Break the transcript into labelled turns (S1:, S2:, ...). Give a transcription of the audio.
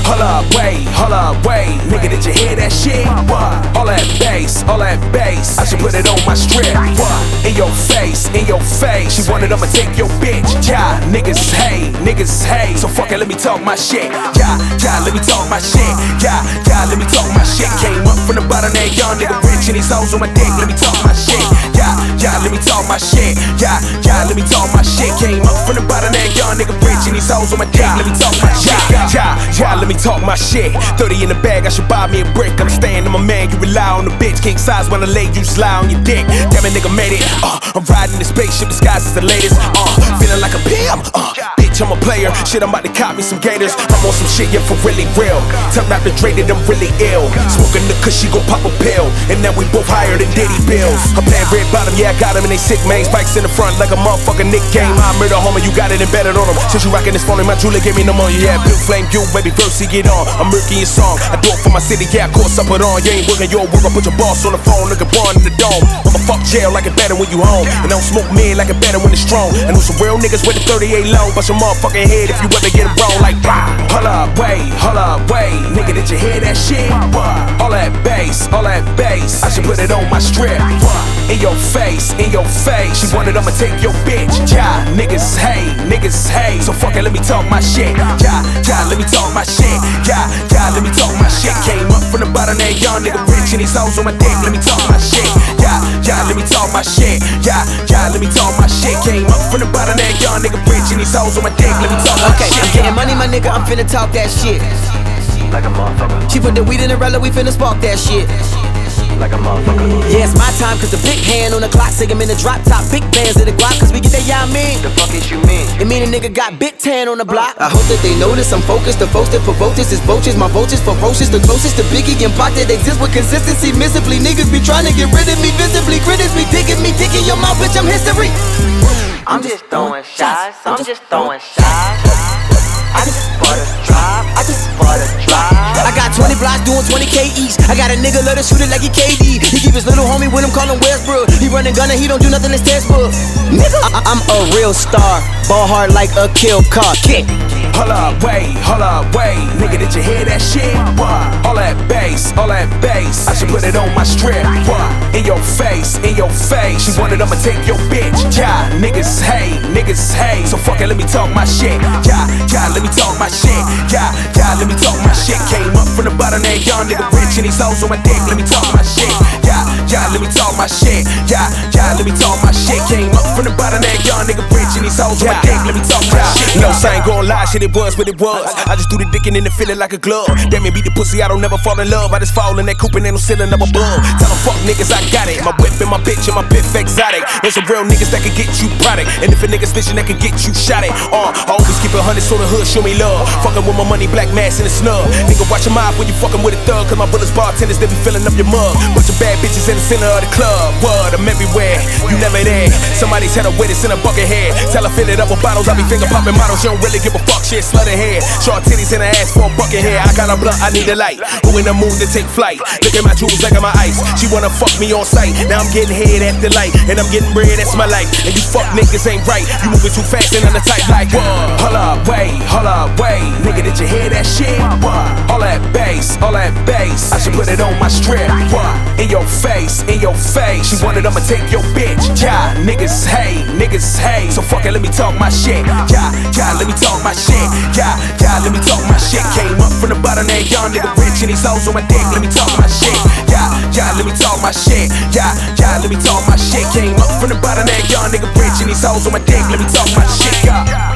S1: hold up, wait. Nigga, did you hear that shit? What? All that bass. I should put it on my strip. What? In your face. She wanted I'ma take your bitch. Yeah, niggas hate. So fuck it, let me talk my shit. Yeah, let me talk my shit. Yeah, let me talk my shit. Came up from the bottom, that young nigga rich and these hoes on my dick. Let me talk my shit. Yeah, let me talk my shit. Yeah, let me talk my shit. Came up from the bottom, that young nigga rich and these hoes on my dick. Let me talk my shit. Yeah, let me talk my shit. 30 in the bag, I should buy me a brick. Understand I'm a man, you rely on the bitch. King size when I lay, you just lie on your dick. Damn it, nigga made it. I'm riding the spaceship disguised as the latest. Feeling like a pimp. Bitch, I'm a player. Shit, I'm about to cop me some gators. I'm on some shit, yeah, for really real. Tell Dr. Dre that I'm really ill. Smoking the kush, she gon' pop a pill. And now we both higher than Diddy bills. I'm playing red bottom, yeah, I got him and they sick, man. Spikes in the front like a motherfucking Nick game. I murder homie, you got it embedded on him. Since you rockin' this phone, my jeweler gave me no money. Yeah, blue flame, you, baby, first he get on. I'm murking your song. I do it for my city, yeah, of course I put on. You ain't working your work, I put your boss on the phone, nigga, run in the dome. I'ma fuck jail like it better when you home. And I don't smoke mid like it better when it's strong. I know some real niggas with the 38 long. Bust your motherfucking head if you ever get it wrong like bah. Hold up, wait. Nigga, did you hear that shit? What? All that bass. I should put it on my strip. What? In your face. She wanted I'ma take your bitch. Yeah, niggas hate. So fuck it, let me talk my shit. Yeah, let me talk my shit. Yeah, let me talk my shit. Came up from the bottom, that young nigga rich and these hoes on my dick. Let me talk my shit. Yeah, let me talk my shit. Yeah, let me talk my shit. Came up from the bottom, that young nigga rich and these hoes on my dick. Let me talk my shit.
S2: I'm getting money, my nigga, I'm finna talk that shit.
S3: Like a motherfucker.
S2: She put the weed in the relic, we finna spark that shit.
S3: Like a motherfucker.
S2: Yeah, it's my time, cause the big hand on the clock. Say I'm in the drop top, big bands in the Glock, cause we get that, yeah, I mean.
S3: The fuck is you mean?
S2: It mean a nigga got big tan on the block. I hope that they notice I'm focused. The folks that provoke this is vultures. My vultures ferocious. The closest to Biggie and Pac that exist with consistency. Missibly, niggas be trying to get rid of me visibly. Critics be digging me, digging your mouth, bitch, I'm history.
S3: I'm just throwing shots. I just bought a drop.
S2: I got 20 blocks doing 20K each. I got a nigga love to shoot it like he KD. He keep his little homie with him, call him Westbrook. He running gunner, he don't do nothing in textbook. Nigga, I'm a real star. Ball hard like a kill car. Kick.
S1: Hold up, wait. Nigga, did you hear that shit? What? All that bass. I should put it on my strip. What? In your face. She wanted I'ma take your bitch. Yeah, niggas hate. So fuck it, let me talk my shit. Yeah, let me talk my shit. Yeah, let me talk my shit. Came up from the bottom, that young nigga rich and these hoes on my dick. Let me talk my shit. Yeah, let me talk my shit. Yeah, let me talk my shit. Came up from the bottom, that young nigga rich and these hoes on my dick. Let me talk my shit.
S4: No, I ain't gon' lie, shit, it was what it was. I just do the dickin' and it feelin' like a glove. Damn it, beat the pussy, I don't never fall in love. I just fall in that coupe and ain't no ceiling up above. Tell them fuck niggas, I got it. My whip and my bitch and my piff exotic. There's some real niggas that can get you product. And if a nigga snitchin', that can get you shot at. I always keep 100 so the hood show me love. Fuckin' with my money, black mask and a snub. Nigga, watch your mouth when you fuckin' with a thug. Cause my bullets bartenders, they be filling up your mug. Bunch of bad bitches in the center of the club. What? I'm everywhere, you never there. Somebody's had a witness in a bucket head. Tell her fill it up with bottles, I be finger popping models. You don't really give a fuck, shit, slut in hair. Short titties in her ass for a bucket hair. I got a blunt, I need a light. Who in the mood to take flight? Look at my jewels, like my ice. She wanna fuck me on sight. Now I'm getting head at the light. And I'm getting bread, that's my life. And you fuck niggas ain't right. You moving too fast and on the tight like what?
S1: Hold up, wait. Nigga, did you hear that shit? What? All that bass. I should put it on my strip. What? In your face. She wanted I'ma take your bitch. Yeah, niggas hate. So fuck it, let me talk my shit. Yeah, let me talk my shit. Yeah, let me talk my shit. Came up from the bottom, that young nigga rich and these hoes on my dick. Let me talk my shit. Yeah, let me talk my shit. Yeah, let me talk my shit. Came up from the bottom, that young nigga rich and these hoes on my dick. Let me talk my shit. Yeah.